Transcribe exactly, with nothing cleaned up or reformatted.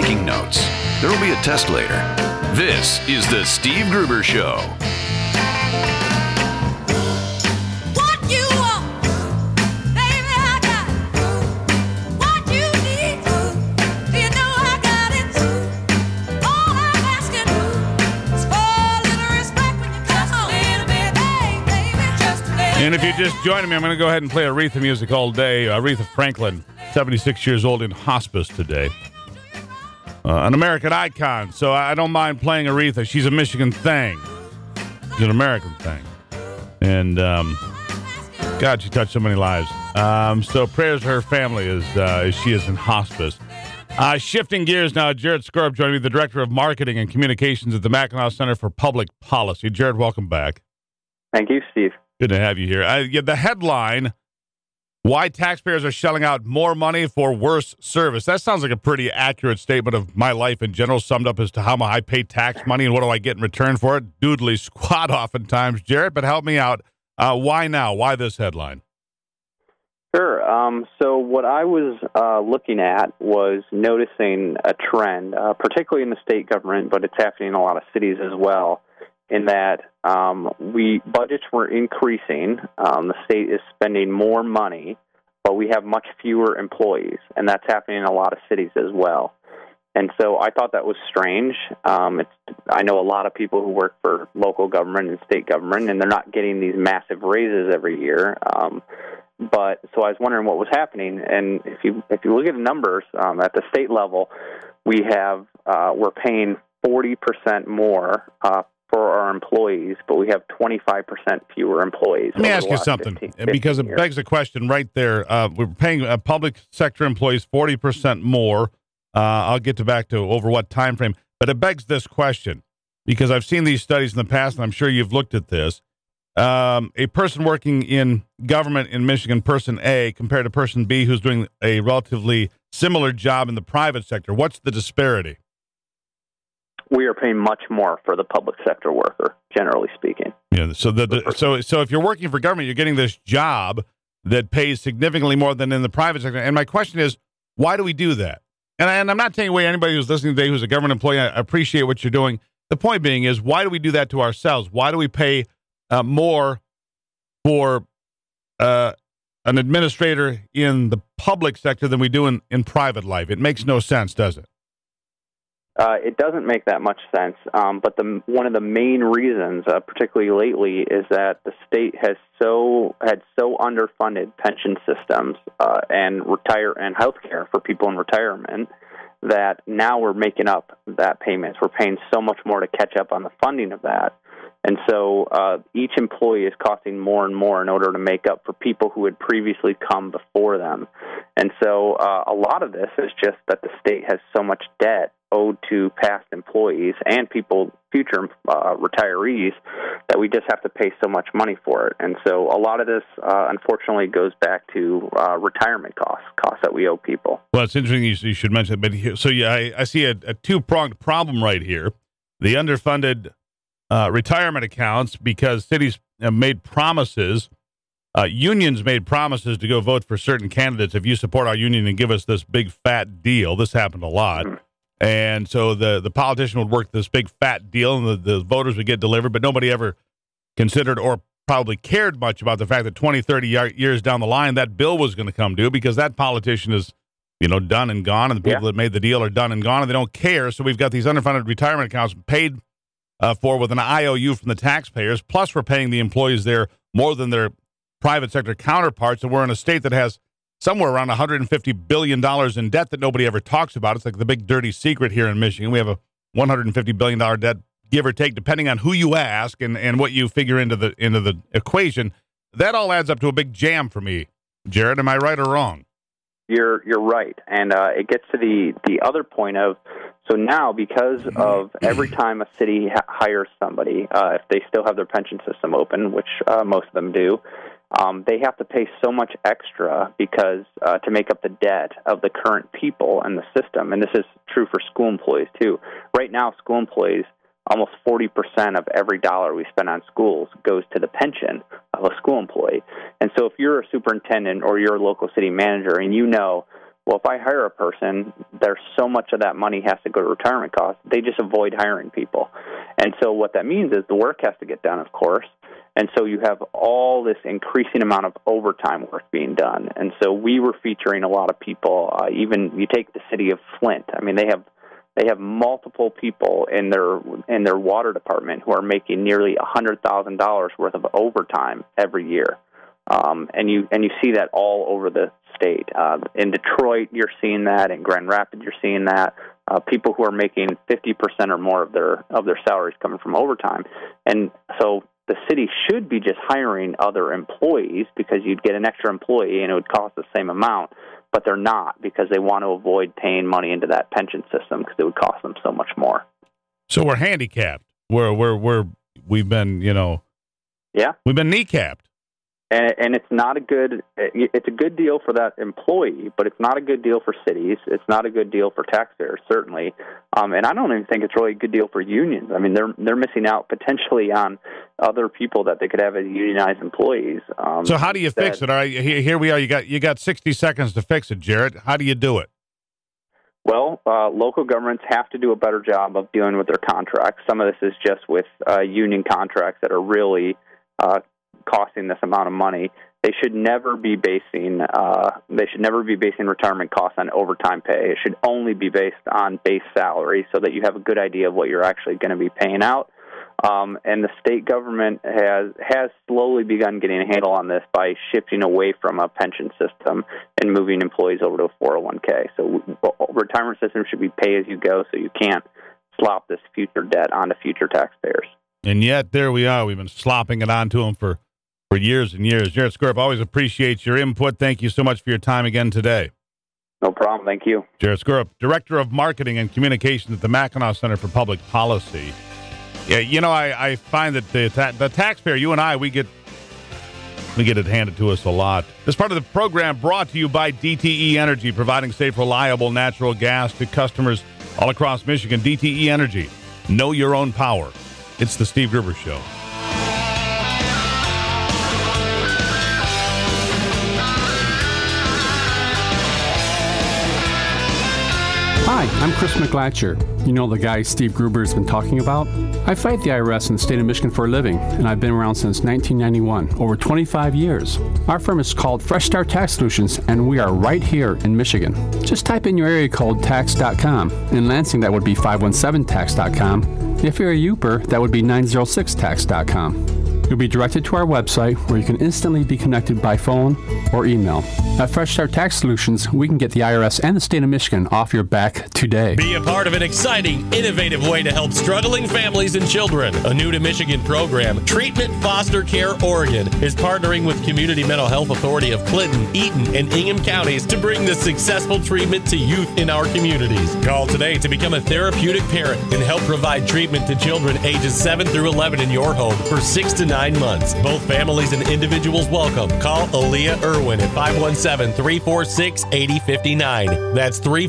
taking notes. There will be a test later. This is the Steve Gruber Show. What you want, baby, I got it. What you need, you know I got it. All I'm asking is for a little respect when you come a little bit, hey, baby, just a little. And if you're just joining me, I'm going to go ahead and play Aretha music all day. Aretha Franklin, seventy-six years old, in hospice today. Uh, an American icon, so I don't mind playing Aretha. She's a Michigan thing. She's an American thing. And, um, God, she touched so many lives. Um, so prayers to her family as, uh, as she is in hospice. Uh, shifting gears now, Jared Scorp joining me, the Director of Marketing and Communications at the Mackinac Center for Public Policy. Jared, welcome back. Thank you, Steve. Good to have you here. Uh, yeah, the headline, why taxpayers are shelling out more money for worse service. That sounds like a pretty accurate statement of my life in general, summed up as to how much I pay tax money and what do I get in return for it. Doodly squat oftentimes, Jared, but help me out. Uh, why now? Why this headline? Sure. Um, so what I was uh, looking at was noticing a trend, uh, particularly in the state government, but it's happening in a lot of cities as well, in that um, we budgets were increasing. Um, the state is spending more money, but we have much fewer employees, and that's happening in a lot of cities as well. And so I thought that was strange. Um, it's, I know a lot of people who work for local government and state government, and they're not getting these massive raises every year. Um, but so I was wondering what was happening. And if you if you look at the numbers um, at the state level, we have uh, we're paying forty percent more Uh, for our employees, but we have twenty-five percent fewer employees. Let me ask you something, fifteen, because it years. begs the question right there. Uh, we're paying uh, public sector employees forty percent more. Uh, I'll get to back to over what time frame, but it begs this question, because I've seen these studies in the past, and I'm sure you've looked at this. Um, a person working in government in Michigan, person A, compared to person B, who's doing a relatively similar job in the private sector. What's the disparity? We are paying much more for the public sector worker, generally speaking. Yeah. So the, the so so if you're working for government, you're getting this job that pays significantly more than in the private sector. And my question is, why do we do that? And, I, and I'm not taking away anybody who's listening today who's a government employee. I appreciate what you're doing. The point being is, why do we do that to ourselves? Why do we pay uh, more for uh, an administrator in the public sector than we do in, in private life? It makes no sense, does it? Uh, it doesn't make that much sense, um, but the one of the main reasons, uh, particularly lately, is that the state has so had so underfunded pension systems uh, and retire and health care for people in retirement that now we're making up that payments. We're paying so much more to catch up on the funding of that. And so uh, each employee is costing more and more in order to make up for people who had previously come before them. And so uh, a lot of this is just that the state has so much debt owed to past employees and people, future uh, retirees, that we just have to pay so much money for it. And so a lot of this, uh, unfortunately, goes back to uh, retirement costs, costs that we owe people. Well, it's interesting you, you should mention it. But here, so yeah, I, I see a, a two-pronged problem right here. The underfunded uh, retirement accounts, because cities have made promises, uh, unions made promises to go vote for certain candidates. If you support our union and give us this big fat deal, this happened a lot. Mm-hmm. And so the, the politician would work this big fat deal, and the, the voters would get delivered, but nobody ever considered or probably cared much about the fact that twenty, thirty years down the line, that bill was going to come due, because that politician is, you know, done and gone, and the people yeah. that made the deal are done and gone, and they don't care. So we've got these underfunded retirement accounts paid uh, for with an I O U from the taxpayers, plus we're paying the employees there more than their private sector counterparts, and we're in a state that has somewhere around one hundred fifty billion dollars in debt that nobody ever talks about. It's like the big dirty secret here in Michigan. We have a one hundred fifty billion dollars debt, give or take, depending on who you ask and, and what you figure into the into the equation. That all adds up to a big jam for me. Jared, am I right or wrong? You're you're right. And uh, it gets to the, the other point of, so now because of every time a city ha- hires somebody, uh, if they still have their pension system open, which uh, most of them do, Um, they have to pay so much extra because uh, to make up the debt of the current people and the system. And this is true for school employees, too. Right now, school employees, almost forty percent of every dollar we spend on schools goes to the pension of a school employee. And so if you're a superintendent or you're a local city manager and you know, Well, if I hire a person, there's so much of that money has to go to retirement costs. They just avoid hiring people. And so what that means is the work has to get done, of course. And so you have all this increasing amount of overtime work being done. And so we were featuring a lot of people. Uh, even you take the city of Flint. I mean, they have they have multiple people in their in their water department who are making nearly a hundred thousand dollars worth of overtime every year. Um, and you and you see that all over the state. Uh, in Detroit, you're seeing that. In Grand Rapids, you're seeing that. Uh, people who are making fifty percent or more of their of their salaries coming from overtime. And so the city should be just hiring other employees because you'd get an extra employee and it would cost the same amount, but they're not because they want to avoid paying money into that pension system because it would cost them so much more. So we're handicapped. We're we're we're we've been you know yeah we've been kneecapped. And, and it's not a good, it's a good deal for that employee, but it's not a good deal for cities. It's not a good deal for taxpayers, certainly. Um, and I don't even think it's really a good deal for unions. I mean, they're they're missing out potentially on other people that they could have as unionized employees. Um, so how do you that, fix it? All right, here, here we are. You got you got sixty seconds to fix it, Jarrett. How do you do it? Well, uh, local governments have to do a better job of dealing with their contracts. Some of this is just with uh, union contracts that are really uh, costing this amount of money. They should never be basing uh, they should never be basing retirement costs on overtime pay. It should only be based on base salary so that you have a good idea of what you're actually going to be paying out. Um, and the state government has has slowly begun getting a handle on this by shifting away from a pension system and moving employees over to a four oh one k. So retirement system should be pay as you go, so you can't slop this future debt onto future taxpayers. And yet there we are. We've been slopping it onto them for For years and years. Jarrett Skorop, always appreciate your input. Thank you so much for your time again today. No problem. Thank you. Jarrett Skorop, Director of Marketing and Communications at the Mackinac Center for Public Policy. Yeah, you know, I, I find that the, ta- the taxpayer, you and I, we get we get it handed to us a lot. This part of the program brought to you by D T E Energy, providing safe, reliable natural gas to customers all across Michigan. D T E Energy, know your own power. It's the Steve Gruber Show. Hi, I'm Chris McGlatcher. You know the guy Steve Gruber has been talking about? I fight the I R S in the state of Michigan for a living, and I've been around since nineteen ninety-one, over twenty-five years. Our firm is called Fresh Start Tax Solutions, and we are right here in Michigan. Just type in your area code tax dot com. In Lansing, that would be five one seven tax dot com. If you're a Uper, that would be nine oh six tax dot com. You'll be directed to our website where you can instantly be connected by phone or email. At Fresh Start Tax Solutions, we can get the I R S and the state of Michigan off your back today. Be a part of an exciting, innovative way to help struggling families and children. A new to Michigan program, Treatment Foster Care Oregon, is partnering with Community Mental Health Authority of Clinton, Eaton, and Ingham counties to bring the successful treatment to youth in our communities. Call today to become a therapeutic parent and help provide treatment to children ages seven through eleven in your home for six to nine months. Both families and individuals welcome. Call Aaliyah Irwin at five one seven, three four six, eight oh five nine. That's three